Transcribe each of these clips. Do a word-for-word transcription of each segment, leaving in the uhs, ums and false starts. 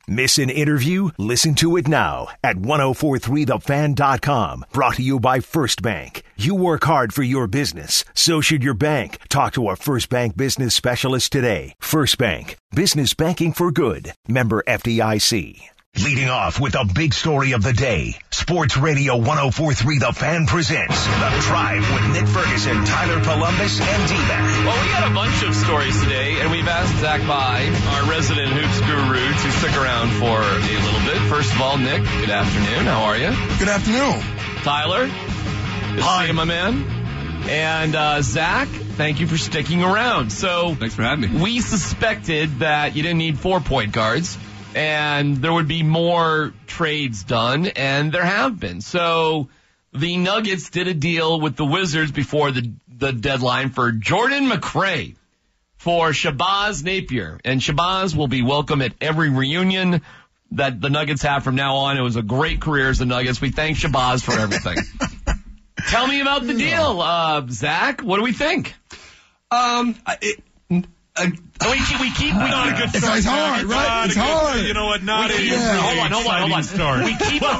Miss an interview? Listen to it now at ten forty-three the fan dot com. Brought to you by First Bank. You work hard for your business. So should your bank. Talk to a First Bank business specialist today. First Bank. Business banking for good. Member F D I C. Leading off with the big story of the day, Sports Radio ten forty-three The Fan presents The Drive with Nick Ferguson, Tyler Columbus, and D-Mac. Well, we got a bunch of stories today, and we've asked Zach Bai, our resident hoops guru, to stick around for a little bit. First of all, Nick, good afternoon. How are you? Good afternoon. Tyler, good to see you, my man. And uh, Zach, thank you for sticking around. So, thanks for having me. We suspected that you didn't need four point guards, and there would be more trades done, and there have been. So the Nuggets did a deal with the Wizards before the, the deadline for Jordan McRae for Shabazz Napier. And Shabazz will be welcome at every reunion that the Nuggets have from now on. It was a great career as the Nuggets. We thank Shabazz for everything. Tell me about the deal, uh, Zach. What do we think? Um, it... Uh, we keep, we keep, we not keep, a good start. It's hard, right? It's hard. You know what? Not we keep, a yeah. Hold on, hold on, hold on. Start. We keep. Well, uh,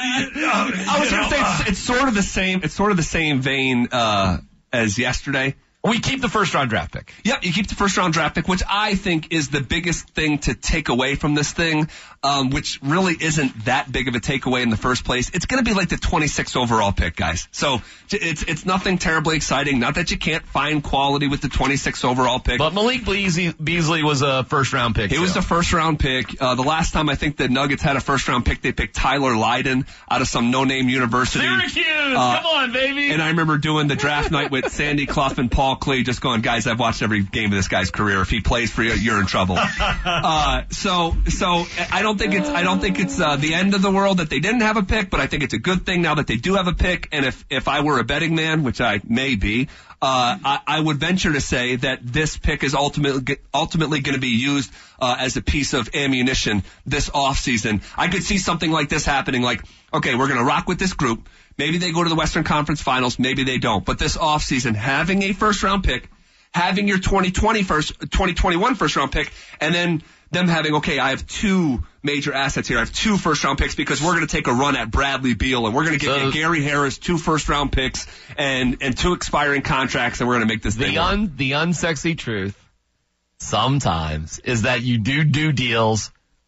I was going to say it's, it's sort of the same. It's sort of the same vein uh, as yesterday. We keep the first round draft pick. Yep, you keep the first round draft pick, which I think is the biggest thing to take away from this thing, um, which really isn't that big of a takeaway in the first place. It's going to be like the twenty-sixth overall pick, guys. So it's it's nothing terribly exciting. Not that you can't find quality with the twenty-sixth overall pick. But Malik Beasley, Beasley was a first round pick. He so. was a first round pick. Uh, the last time I think the Nuggets had a first round pick, they picked Tyler Lydon out of some no-name university. Syracuse! Uh, Come on, baby! And I remember doing the draft night with Sandy Clough and Paul Klee, just going, guys, I've watched every game of this guy's career. If he plays for you, you're in trouble. uh, so, so I don't think it's, I don't think it's, uh, the end of the world that they didn't have a pick, but I think it's a good thing now that they do have a pick. And if, if I were a betting man, which I may be, uh, I, I would venture to say that this pick is ultimately, ultimately going to be used, uh, as a piece of ammunition this offseason. I could see something like this happening, like, okay, we're going to rock with this group. Maybe they go to the Western Conference Finals. Maybe they don't. But this offseason, having a first-round pick, having your twenty twenty first, twenty twenty-one first-round pick, and then them having, okay, I have two major assets here. I have two first-round picks because we're going to take a run at Bradley Beal, and we're going to give so, you Gary Harris, two first-round picks, and, and two expiring contracts, and we're going to make this the thing un, work. The unsexy truth sometimes is that you do do deals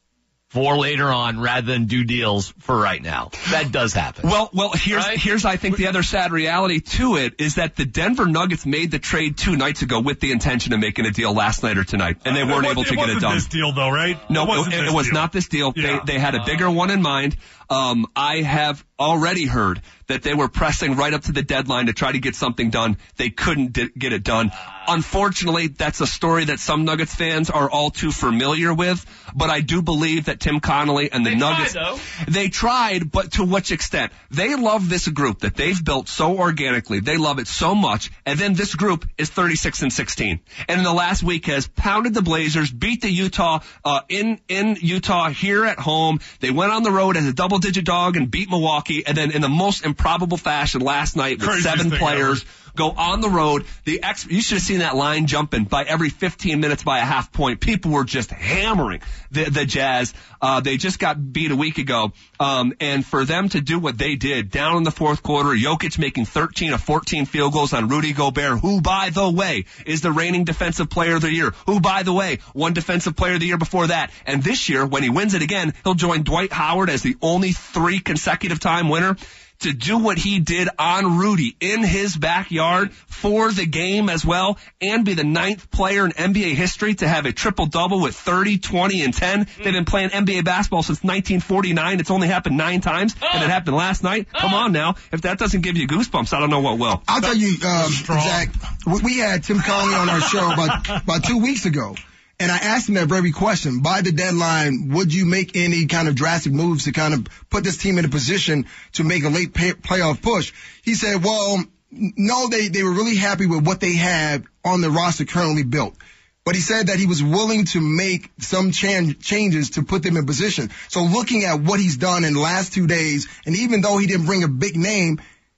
for later on rather than do deals for right now. That does happen. Well, well, here's, right? here's, I think the other sad reality to it is that the Denver Nuggets made the trade two nights ago with the intention of making a deal last night or tonight, and they uh, weren't it able to it get it done. It wasn't this deal though, right? No, it, wasn't it, this it was deal. not this deal. Yeah. They, they had a bigger one in mind. Um, I have already heard that they were pressing right up to the deadline to try to get something done. They couldn't di- get it done. Unfortunately, that's a story that some Nuggets fans are all too familiar with, but I do believe that Tim Connolly and the they Nuggets, tried, they tried, but to which extent? They love this group that they've built so organically. They love it so much, and then this group is thirty-six and sixteen. And in the last week has pounded the Blazers, beat the Utah, uh, in, in Utah here at home. They went on the road as a double-digit dog and beat Milwaukee, and then in the most improbable fashion last night with Craziest seven thing players ever. Go on the road. The ex, you should have seen that line jumping by every fifteen minutes by a half point. People were just hammering the, the Jazz. Uh, they just got beat a week ago. Um, and for them to do what they did down in the fourth quarter, Jokic making thirteen of fourteen field goals on Rudy Gobert, who, by the way, is the reigning defensive player of the year, who, by the way, won defensive player of the year before that. And this year, when he wins it again, he'll join Dwight Howard as the only three consecutive time winner. To do what he did on Rudy in his backyard for the game as well, and be the ninth player in N B A history to have a triple-double with thirty, twenty, and ten. They've been playing N B A basketball since nineteen forty-nine. It's only happened nine times, and it happened last night. Come on now. If that doesn't give you goosebumps, I don't know what will. I'll tell you, um, Zach, we had Tim Connolly on our show about, about two weeks ago. And I asked him that very question. By the deadline, would you make any kind of drastic moves to kind of put this team in a position to make a late pay- playoff push? He said, well, no, they, they were really happy with what they had on the roster currently built. But he said that he was willing to make some chan- changes to put them in position. So looking at what he's done in the last two days, and even though he didn't bring a big name,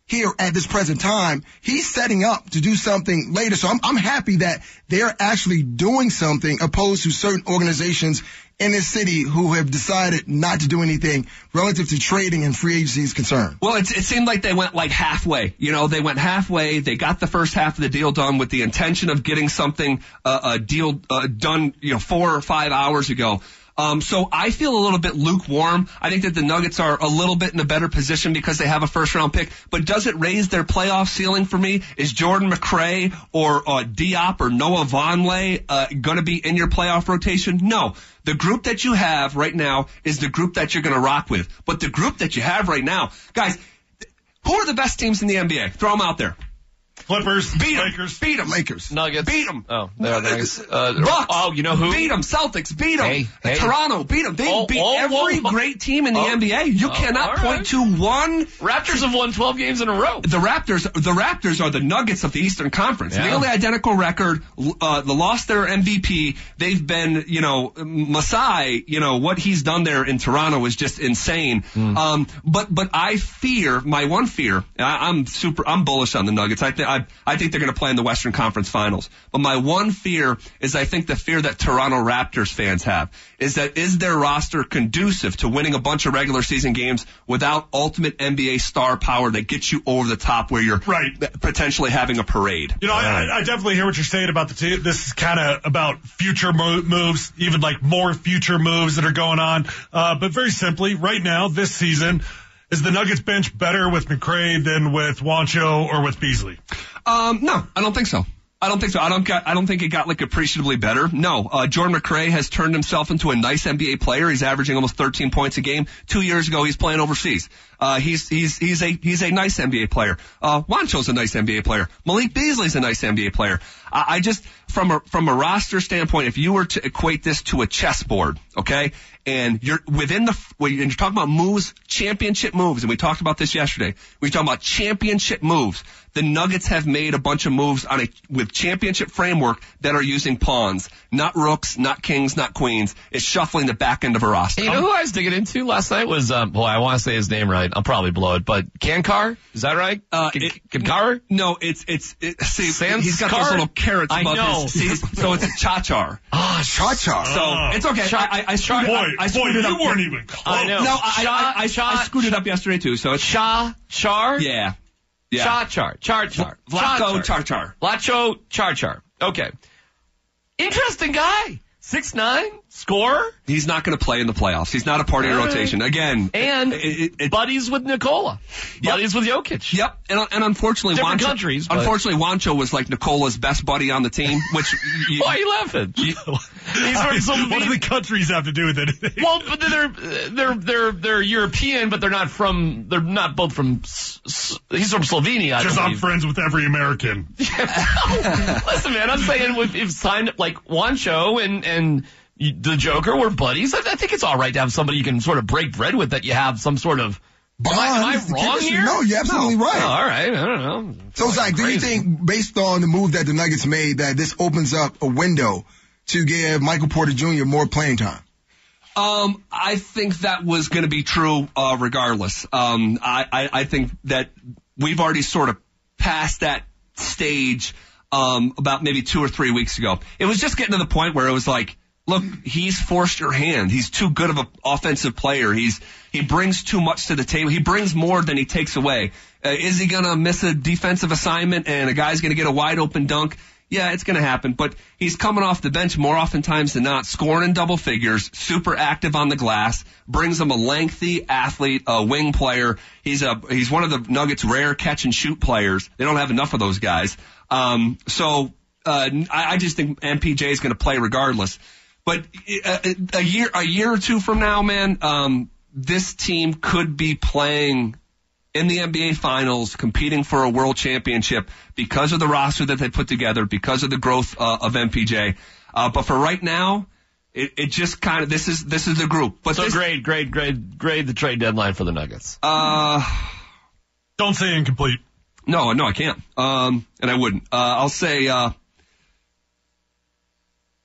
here at this present time. He's setting up to do something later. So I'm, I'm happy that they're actually doing something opposed to certain organizations in this city who have decided not to do anything relative to trading and free agency is concerned. Well, it, it seemed like they went like halfway. You know, they went halfway. They got the first half of the deal done with the intention of getting something, uh, a deal uh, done, you know, four or five hours ago. Um, so I feel a little bit lukewarm. I think that the Nuggets are a little bit in a better position because they have a first round pick. But does it raise their playoff ceiling for me? Is Jordan McRae or uh, Diop or Noah Vonleh uh, going to be in your playoff rotation? No. The group that you have right now is the group that you're going to rock with. But the group that you have right now, guys, who are the best teams in the N B A? Throw them out there. Clippers, beat Lakers, beat them, Lakers, Nuggets, beat them. Oh, they're the Nuggets. Uh, Bucks. Oh, you know who? Beat them. Celtics, beat them. Hey, hey. Toronto, beat them. They Oh, beat oh, every whoa. great team in the Oh. N B A. You Oh, cannot all point right. to one. Raptors have won twelve games in a row. The Raptors, the Raptors are the Nuggets of the Eastern Conference. Yeah. Nearly identical record. Uh, they lost their M V P. They've been, you know, Masai. You know what he's done there in Toronto is just insane. Mm. Um, but but I fear my one fear. I, I'm super. I'm bullish on the Nuggets. I think I I think they're going to play in the Western Conference Finals. But my one fear is I think the fear that Toronto Raptors fans have is that is their roster conducive to winning a bunch of regular season games without ultimate N B A star power that gets you over the top where you're right. potentially having a parade. You know, I, I definitely hear what you're saying about the team. This is kind of about future mo- moves, even like more future moves that are going on. Uh, but very simply, right now, this season, is the Nuggets bench better with McRae than with Juancho or with Beasley? Um, no, I don't think so. I don't think so. I don't got, I don't think it got like appreciably better. No, uh, Jordan McRae has turned himself into a nice N B A player. He's averaging almost thirteen points a game. Two years ago, he's playing overseas. Uh, he's, he's, he's a, he's a nice N B A player. Uh, Juancho's a nice N B A player. Malik Beasley's a nice N B A player. I, I just, from a, from a roster standpoint, if you were to equate this to a chessboard, okay, and you're within the, when you're talking about moves, championship moves, and we talked about this yesterday, we're talking about championship moves. The Nuggets have made a bunch of moves on a, with championship framework that are using pawns, not rooks, not kings, not queens. It's shuffling the back end of a roster. You know who I was digging into last night was, um, boy, I want to say his name right. I'll probably blow it, but Kankar? Is that right? Uh, K- it, Kankar? No, it's, it's, it, see, Sanskar? he's got those little carrots I above know. his, see, so it's Chachar. Ah, Cha-cha. So, Oh. it's okay. Cha- I, I, I screwed, Boy, I, I boy, screwed it you up. weren't even close. I know. No, I, Cha- I, I, Cha- I screwed it up yesterday too, so it's, Cha Char? yeah. Yeah. Cha Char. Char Char. Vlatko Chachar. Vlatko Char Char. Okay. Interesting guy. six nine, scorer, He's not going to play in the playoffs. He's not a part of your All right. rotation. Again. and it, it, it, buddies with Nikola. Yep. Buddies with Jokic. Yep, and, and unfortunately, Different Juancho, countries, but- unfortunately, Juancho was like Nicola's best buddy on the team, which you, Why are you laughing? He's from some What do the countries have to do with anything? Well, but they're they're they're they're European, but they're not from. They're not both from. S- S- he's from Slovenia. I Because I'm believe. friends with every American. Listen, man, I'm saying if, if signed like Juancho and and you, the Joker were buddies, I, I think it's all right to have somebody you can sort of break bread with. That you have some sort of. Am I, am I Bonds, the wrong chemistry. here? No, you're absolutely right. Oh, all right, I don't know. So, Zach, do you Crazy. think, based on the move that the Nuggets made, that this opens up a window to give Michael Porter Junior more playing time? Um, I think that was going to be true, uh, regardless. Um, I, I, I think that we've already sort of passed that stage, um, about maybe two or three weeks ago. It was just getting to the point where it was like, look, he's forced your hand. He's too good of an offensive player. He's, he brings too much to the table. He brings more than he takes away. Uh, is he going to miss a defensive assignment and a guy's going to get a wide open dunk? Yeah, it's going to happen, but he's coming off the bench more oftentimes than not, scoring in double figures, super active on the glass, brings them a lengthy athlete, a wing player. He's a, he's one of the Nuggets' rare catch and shoot players. They don't have enough of those guys. Um, so, uh, I, I just think M P J is going to play regardless. But a, a year, a year or two from now, man, um, this team could be playing in the N B A Finals, competing for a world championship because of the roster that they put together, because of the growth uh, of M P J. Uh, but for right now, it, it just kind of this is this is the group. But So this, grade, grade, grade, grade the trade deadline for the Nuggets. Uh, Don't say incomplete. no, no, I can't. Um, and I wouldn't. Uh, I'll say uh,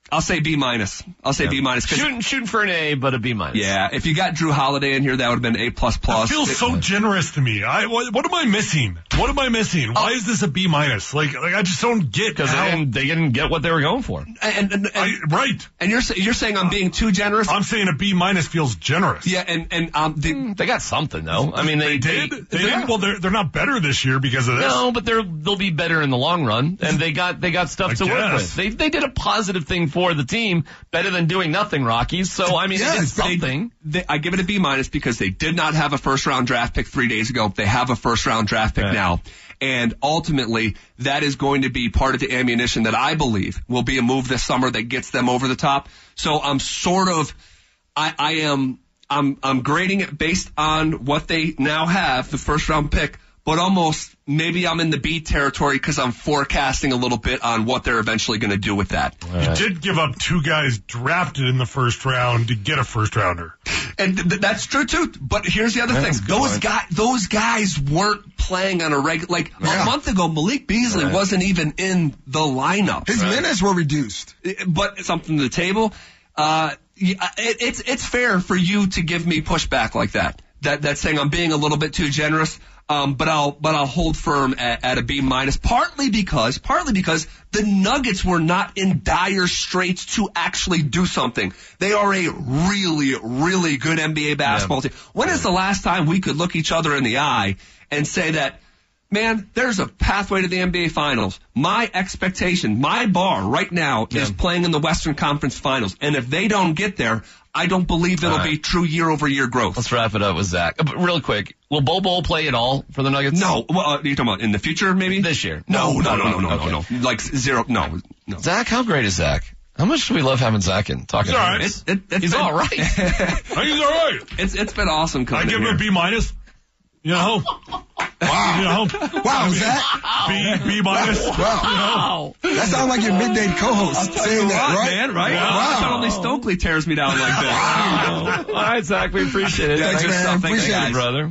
I'll say B minus. I'll say yeah. B minus. Shooting, shooting for an A, but a B minus. Yeah, if you got Drew Holiday in here, that would have been A plus plus. It feels so it, generous to me. I what, what am I missing? What am I missing? Why oh. is this a B minus? Like, like I just don't get because they didn't, they didn't get what they were going for. And, and, and I, right. And you're you're saying I'm being too generous. I'm saying a B minus feels generous. Yeah, and and um, the, mm, they got something though. I mean, they, they did. They, they, they did. Well, they're they're not better this year because of this. No, but they're they'll be better in the long run, and they got they got stuff I to guess. work with. They they did a positive thing for the team. Better than doing nothing, Rockies. So, I mean, yeah, they did something. They, they, I give it a B minus because they did not have a first round draft pick three days ago. They have a first round draft pick right. now. And ultimately, that is going to be part of the ammunition that I believe will be a move this summer that gets them over the top. So I'm sort of, I, I am, I'm, I'm grading it based on what they now have, the first round pick. But almost maybe I'm in the B territory because I'm forecasting a little bit on what they're eventually going to do with that. Right. You did give up two guys drafted in the first round to get a first rounder. And th- that's true too. But here's the other that's thing. Those point. guys, those guys weren't playing on a regular, like yeah. a month ago, Malik Beasley right. wasn't even in the lineup. His right. minutes were reduced. But something to the table. Uh, it, it's, it's fair for you to give me pushback like that. That, that's saying I'm being a little bit too generous. Um, but I'll, but I'll hold firm at, at a B minus, partly because, partly because the Nuggets were not in dire straits to actually do something. They are a really, really good N B A basketball yeah. team. When is the last time we could look each other in the eye and say that, man, there's a pathway to the N B A Finals. My expectation, my bar right now yeah. is playing in the Western Conference Finals. And if they don't get there, I don't believe it'll right. be true year-over-year growth. Let's wrap it up with Zach. Uh, real quick, will Bol Bol play at all for the Nuggets? No. Well, uh, you're talking about in the future, maybe? This year. No, no, no, no, no, no, okay. no, no. Like zero, no, no. Zach, how great is Zach? How much do we love having Zach in? Talking He's all right. It's, it, it's he's been, all right. He's all right. It's It's been awesome coming I give in him a B minus. You know? Wow. You know? Wow, Zach. B, B minus. Wow. You know? That sounds like your midday co-host saying that, lot, right? Man, right? Wow. I thought only Stokely tears me down like this. Wow. All right, Zach, we appreciate it. Yeah, Thanks, man. man. Appreciate Thanks, it, brother.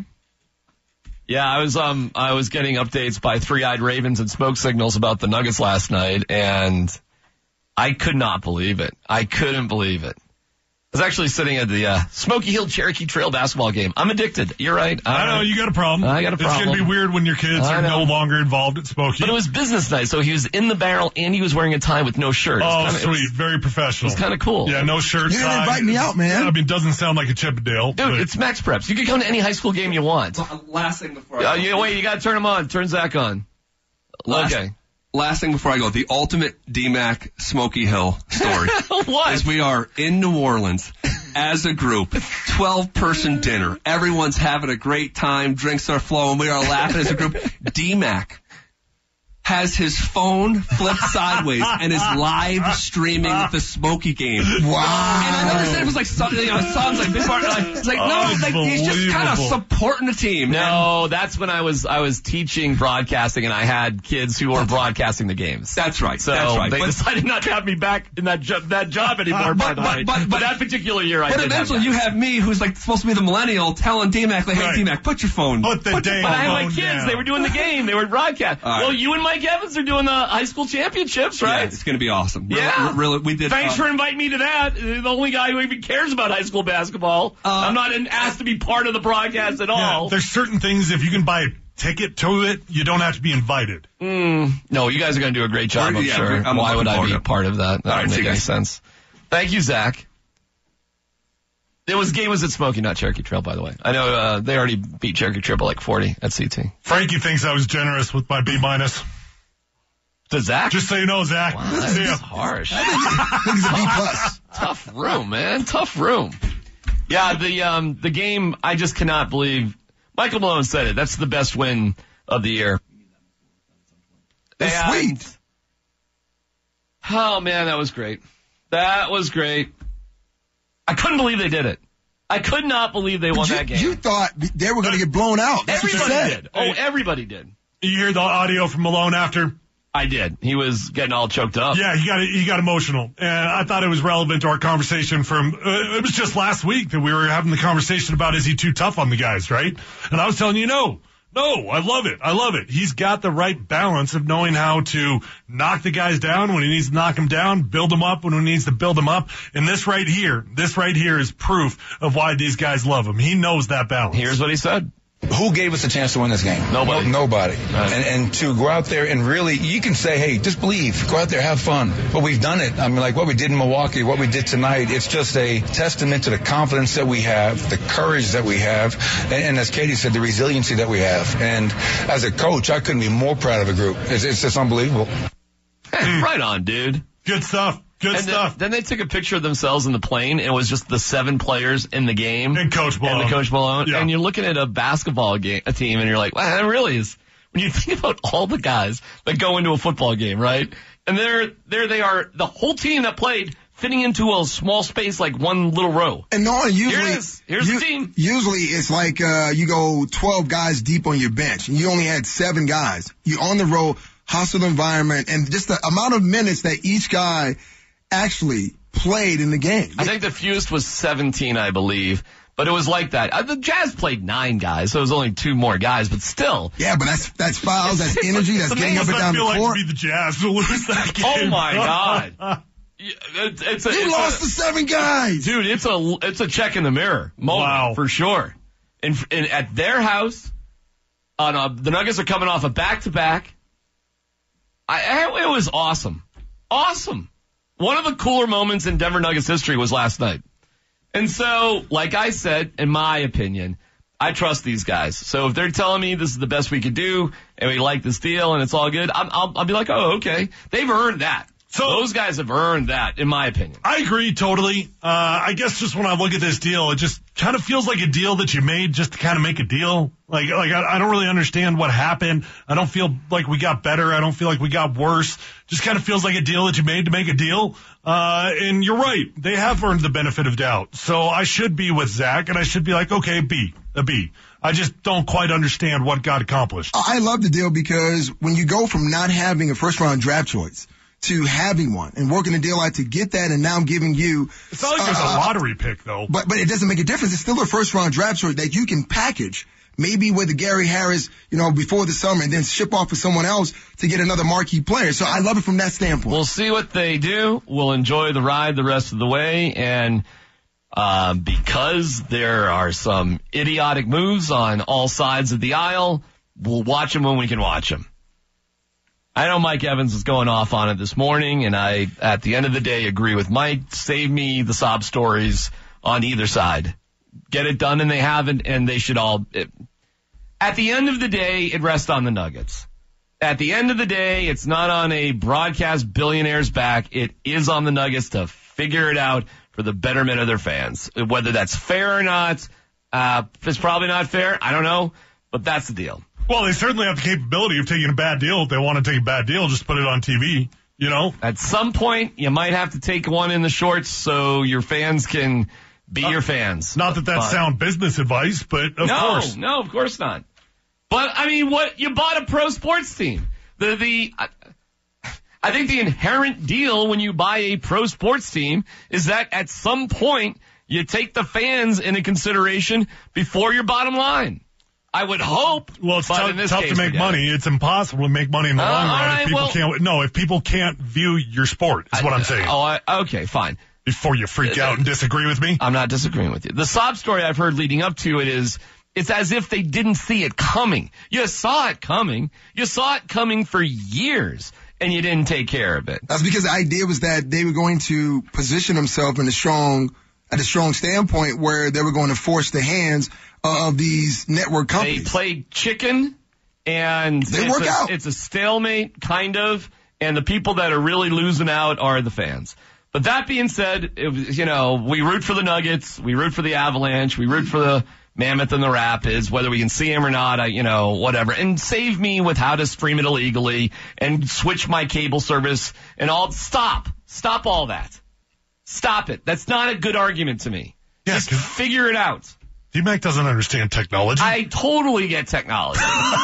Yeah, I was um I was getting updates by Three-Eyed Ravens and Smoke Signals about the Nuggets last night, and I could not believe it. I couldn't believe it. I was actually sitting at the uh, Smoky Hill Cherokee Trail basketball game. I'm addicted. You're right. I, I know. You got a problem. I got a problem. It's going to be weird when your kids I are know. no longer involved at Smoky. But it was business night, so he was in the barrel and he was wearing a tie with no shirt. Oh, kinda, sweet. Was, Very professional. It's kind of cool. Yeah, no shirt. You didn't tie. invite me out, man. I mean, it doesn't sound like a Chippendale. Dude, but. It's Max Preps. You can come to any high school game you want. Last thing before I I go. Uh, you, wait, you got to turn them on. Turn Zach on. Last, okay. Last thing before I go, the ultimate D-Mac Smoky Hill story. What? Is we are in New Orleans as a group, twelve-person dinner. Everyone's having a great time. Drinks are flowing. We are laughing as a group. D-Mac has his phone flipped sideways and is live streaming the Smoky game. Wow. And I understand it was like, some, you know, songs like Big Part. Like, it's like, no, like, he's just kind of supporting the team. No, and that's when I was I was teaching broadcasting and I had kids who were broadcasting the games. That's right. So that's right. they but, decided not to have me back in that jo- that job anymore. Uh, but, by the but, way. but, but, but that particular year, I but did. But eventually, have you have me, who's like supposed to be the millennial, telling D-Mac, like, "Hey, right. D-Mac, put your phone." Put the put damn But I had my phone kids. down. They were doing the game. They were broadcast. Right. Well, you and Mike Evans are doing the high school championships, right? Yeah, it's going to be awesome. Really, Yeah. really, we did. Thanks uh, for inviting me to that. The only guy who even cares about high school basketball. Uh, I'm not in, asked to be part of the broadcast at Yeah, all. there's certain things, if you can buy a ticket to it, you don't have to be invited. Mm, no, you guys are going to do a great job, We're- I'm yeah, sure. we're- I'm Why would looking I forward be to it. part of that? That All right, doesn't see make you any guys. sense. Thank you, Zach. It was game was at Smoky, not Cherokee Trail, by the way. I know uh, they already beat Cherokee Trail by like forty at C T. Frankie thinks I was generous with my B minus. To Zach? Just so you know, Zach. Wow, See ya. that's harsh. I think it's a B plus. Tough room, man. Tough room. Yeah, the um the game, I just cannot believe. Michael Malone said it. That's the best win of the year. It's And- sweet. Oh, man, that was great. That was great. I couldn't believe they did it. I could not believe they won you, that game. You thought they were going to get blown out. That's everybody what you said. did. Oh, everybody did. You hear the audio from Malone after? I did. He was getting all choked up. Yeah, he got he got emotional, and I thought it was relevant to our conversation from. Uh, it was just last week that we were having the conversation about is he too tough on the guys, right? And I was telling you no. No, I love it. I love it. He's got the right balance of knowing how to knock the guys down when he needs to knock them down, build them up when he needs to build them up. And this right here, this right here is proof of why these guys love him. He knows that balance. Here's what he said. Who gave us a chance to win this game? Nobody. No, nobody. Right. And, and to go out there and really, you can say, hey, just believe. Go out there, have fun. But we've done it. I mean, like what we did in Milwaukee, what we did tonight, it's just a testament to the confidence that we have, the courage that we have, and, and as Katie said, the resiliency that we have. And as a coach, I couldn't be more proud of a group. It's, it's just unbelievable. Right on, dude. Good stuff. Good and stuff. Then, then they took a picture of themselves in the plane, and it was just the seven players in the game. And Coach Malone. And the Coach Malone. Yeah. And you're looking at a basketball game, a team, and you're like, wow, that really is. When you think about all the guys that go into a football game, right? And there, there they are, the whole team that played fitting into a small space like one little row. And no, usually, Here it is. Here's you, the team. Usually it's like uh, you go twelve guys deep on your bench, and you only had seven guys. You're on the road, hostile environment, and just the amount of minutes that each guy actually played in the game. I think the fewest was seventeen, I believe. But it was like that. Uh, the Jazz played nine guys, so it was only two more guys, but still. Yeah, but that's that's fouls, that's energy, that's getting up and down the court. I feel like it'd be the Jazz to lose that game. Oh, my God. It's, it's a, you it's lost a, to seven guys. Dude, it's a, it's a check in the mirror moment, Wow. for sure. And, and at their house, on a, the Nuggets are coming off a back-to-back. I, it was awesome. Awesome. One of the cooler moments in Denver Nuggets history was last night. And so, like I said, in my opinion, I trust these guys. So if they're telling me this is the best we could do and we like this deal and it's all good, I'm, I'll, I'll be like, oh, okay. They've earned that. So those guys have earned that, in my opinion. I agree totally. Uh, I guess just when I look at this deal, it just kind of feels like a deal that you made just to kind of make a deal. Like, like I, I don't really understand what happened. I don't feel like we got better. I don't feel like we got worse. Just kind of feels like a deal that you made to make a deal. Uh, and you're right. They have earned the benefit of doubt. So I should be with Zach, and I should be like, okay, B, a B. I just don't quite understand what got accomplished. I love the deal because when you go from not having a first-round draft choice to having one and working a deal out to get that, and now I'm giving you. It's not like there's uh, a lottery pick, though. But but it doesn't make a difference. It's still a first-round draft choice that you can package, maybe with the Gary Harris, you know, before the summer, and then ship off for someone else to get another marquee player. So I love it from that standpoint. We'll see what they do. We'll enjoy the ride the rest of the way. And uh, because there are some idiotic moves on all sides of the aisle, we'll watch them when we can watch them. I know Mike Evans is going off on it this morning, and I, at the end of the day, agree with Mike. Save me the sob stories on either side. Get it done, and they haven't, and they should all. It, at the end of the day, it rests on the Nuggets. At the end of the day, it's not on a broadcast billionaire's back. It is on the Nuggets to figure it out for the betterment of their fans. Whether that's fair or not, uh, it's probably not fair. I don't know, but that's the deal. Well, they certainly have the capability of taking a bad deal. If they want to take a bad deal, just put it on T V, you know? At some point, you might have to take one in the shorts so your fans can be uh, your fans. Not that that's but, sound business advice, but of no, course. No, of course not. But, I mean, what, you bought a pro sports team. The, the, I, I think the inherent deal when you buy a pro sports team is that at some point, you take the fans into consideration before your bottom line. I would hope. Well, it's tough, tough case, to make money. It. It's impossible to make money in the uh, long run right, if people well, can't. No, if people can't view your sport, is I, what I'm saying. Oh, I, okay, fine. Before you freak uh, out and disagree with me, I'm not disagreeing with you. The sob story I've heard leading up to it is it's as if they didn't see it coming. You saw it coming. You saw it coming for years, and you didn't take care of it. That's because the idea was that they were going to position themselves in a strong, at a strong standpoint where they were going to force the hands of these network companies. They played chicken, and they it's work a, out. It's a stalemate, kind of, and the people that are really losing out are the fans. But that being said, it was, you know, we root for the Nuggets, we root for the Avalanche, we root for the Mammoth and the Rapids, whether we can see them or not, I, you know, whatever. And save me with how to stream it illegally and switch my cable service and all. Stop. Stop all that. Stop it. That's not a good argument to me. Yeah, just figure it out. D-Mac doesn't understand technology. I totally get technology.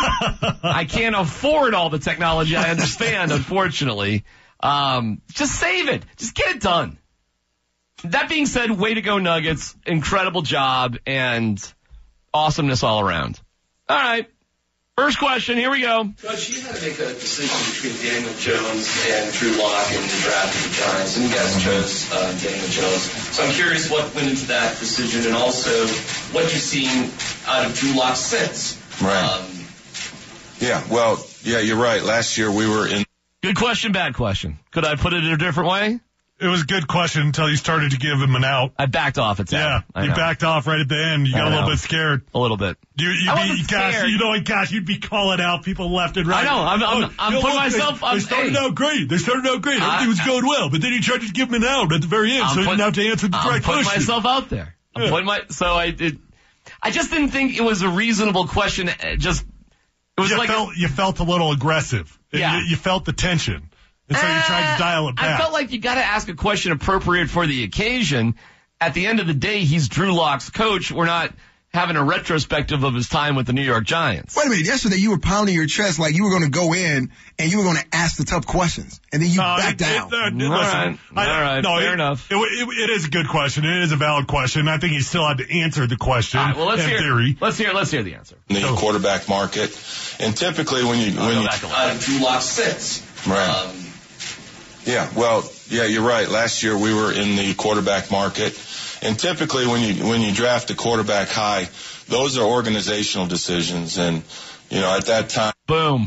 I can't afford all the technology I understand, unfortunately. Um, just save it. Just get it done. That being said, way to go, Nuggets. Incredible job and awesomeness all around. All right. First question, here we go. Coach, you had to make a decision between Daniel Jones and Drew Lock in the draft of the Giants, and you guys chose uh, Daniel Jones. So I'm curious what went into that decision, and also what you've seen out of Drew Lock since. Right. Um, yeah, well, yeah, you're right. Last year we were in. Good question, bad question. Could I put it in a different way? It was a good question until you started to give him an out. I backed off at that. Yeah, you backed off right at the end. You got a little bit scared. A little bit. You, you'd I be, wasn't gosh, scared. you know, gosh, you'd be calling out people left and right. I know. I'm, I'm, Oh, I'm you know putting what? myself. They, I'm, they started hey, out great. They started out great. I- Everything was going well, but then you tried to give him an out at the very end, I'm so you put- didn't have to answer the I'm correct putting question. myself out there. I'm Yeah. putting my. So I did. I just didn't think it was a reasonable question. It Just it was you like felt you felt a little aggressive. Yeah. You, you felt the tension, and so you tried to dial it back. I felt like you got to ask a question appropriate for the occasion. At the end of the day, he's Drew Lock's coach. We're not having a retrospective of his time with the New York Giants. Wait a minute. Yesterday you were pounding your chest like you were going to go in and you were going to ask the tough questions, and then you No, backed it- down. it- uh, All listen, right. I- All right. no, Fair it- enough. It, it, it is a good question. It is a valid question. I think he still had to answer the question. All right, well, let's in hear. theory. Let's hear. Let's hear the answer. the quarterback market, and typically when you I'll when go you back a little. out of Drew Lock since. Right. Um, yeah, well, yeah, you're right. Last year we were in the quarterback market, and typically when you when you draft a quarterback high, those are organizational decisions, and you know at that time. Boom.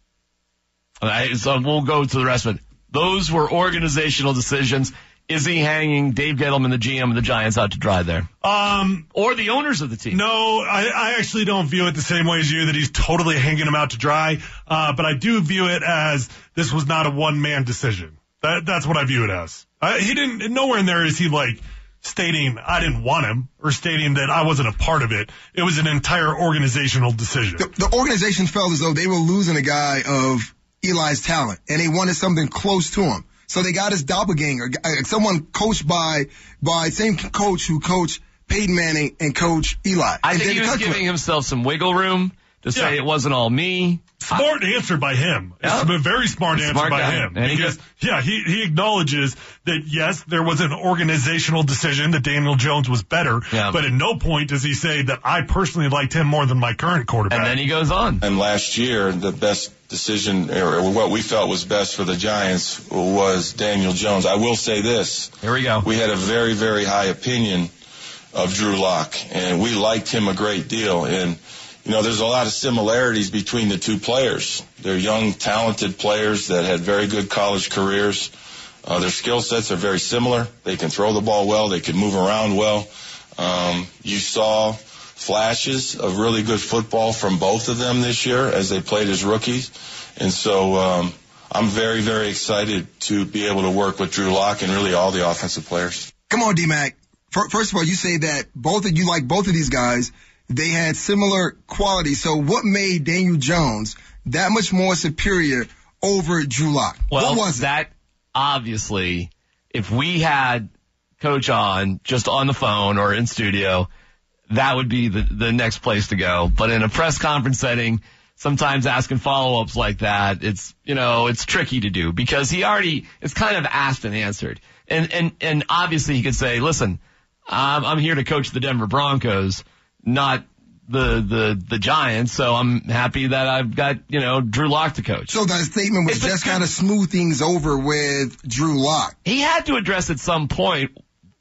All right, so we'll go to the rest of it. Those were organizational decisions. Is he hanging Dave Gettleman, the G M of the Giants, out to dry there? Um, Or the owners of the team? No, I, I actually don't view it the same way as you, that he's totally hanging him out to dry. Uh, but I do view it as this was not a one-man decision. That, that's what I view it as. Uh, he didn't, nowhere in there is he like stating I didn't want him or stating that I wasn't a part of it. It was an entire organizational decision. The, the organization felt as though they were losing a guy of Eli's talent, and they wanted something close to him. So they got his doppelganger, uh, someone coached by by same coach who coached Peyton Manning and coach Eli. I and think he David was Cutcliffe. giving himself some wiggle room to say Yeah. it wasn't all me. Smart answer by him. Yeah. It's a very smart answer Smart by guy. him. And he Because, just- yeah, he, he acknowledges that, yes, there was an organizational decision that Daniel Jones was better, Yeah. but at no point does he say that I personally liked him more than my current quarterback. And then he goes on. And last year, the best decision, or what we felt was best for the Giants, was Daniel Jones. I will say this. Here we go. We had a very, very high opinion of Drew Lock, and we liked him a great deal. And, you know, there's a lot of similarities between the two players. They're young, talented players that had very good college careers. Uh, their skill sets are very similar. They can throw the ball well. They can move around well. Um, you saw flashes of really good football from both of them this year as they played as rookies. And so um, I'm very, very excited to be able to work with Drew Lock and really all the offensive players. Come on, D-Mac. First of all, you say that both of you like both of these guys. They had similar qualities. So what made Daniel Jones that much more superior over Drew Lock? Well, what was it? that obviously, if we had Coach on just on the phone or in studio, that would be the, the next place to go. But in a press conference setting, sometimes asking follow-ups like that, it's, you know, it's tricky to do because he already, it's kind of asked and answered. And, and, and obviously he could say, listen, I'm, I'm here to coach the Denver Broncos, not the, the, the Giants. So I'm happy that I've got, you know, Drew Lock to coach. So that statement was It's a- just kind of smooth things over with Drew Lock. He had to address at some point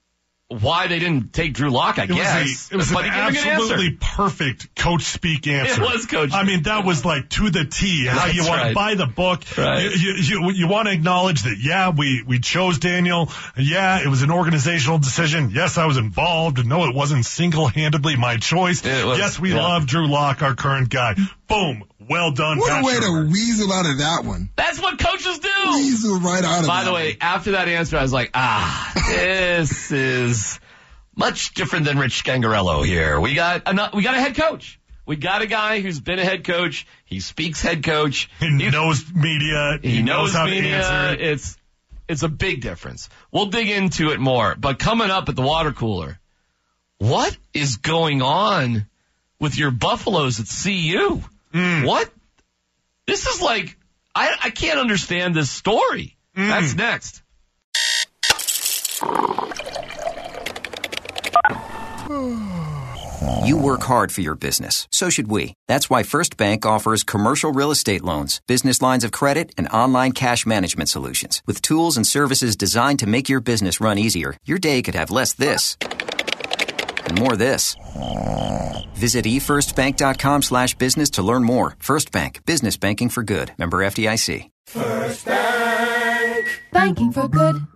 why they didn't take Drew Lock, I It was, guess. a, it was but an he gave a good absolutely answer. perfect coach speak answer. It was coach. I mean, that was like to the T. How you That's want right. to buy the book. Right. You, you, you, you want to acknowledge that, yeah, we, we chose Daniel. Yeah, it was an organizational decision. Yes, I was involved. And no, it wasn't single-handedly my choice. It was- yes, we yeah. love Drew Lock, our current guy. Boom. Well done, What Pat a way to Shurmur. weasel out of that one. That's what coaches do. Weasel right out of By that the way, one. after that answer, I was like, ah, this is much different than Rich Scangarello here. We got a, we got a head coach. We got a guy who's been a head coach. He speaks head coach. He knows media. He, He knows, knows how media. to answer it. It's it's a big difference. We'll dig into it more. But coming up at the water cooler, what is going on with your Buffaloes at C U? Mm. What? This is like I I can't understand this story. Mm. That's next. You work hard for your business. So should we. That's why First Bank offers commercial real estate loans, business lines of credit, and online cash management solutions. With tools and services designed to make your business run easier, your day could have less this and more this. Visit e first bank dot com slash business to learn more. First Bank. Business banking for good. Member F D I C. First Bank. Banking for good.